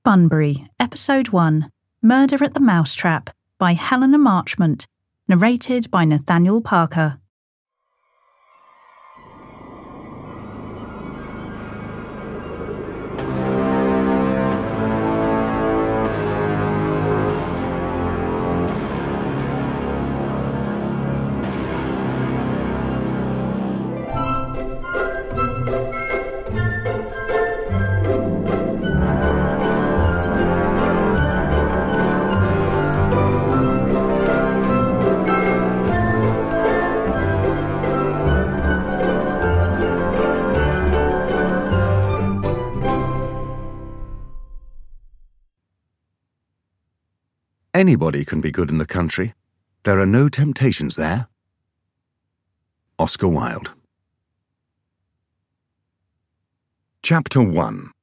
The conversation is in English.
Bunbury, Episode 1, Murder at the Mousetrap, by Helena Marchmont, narrated by Nathaniel Parker. Anybody can be good in the country. There are no temptations there. Oscar Wilde. Chapter 1.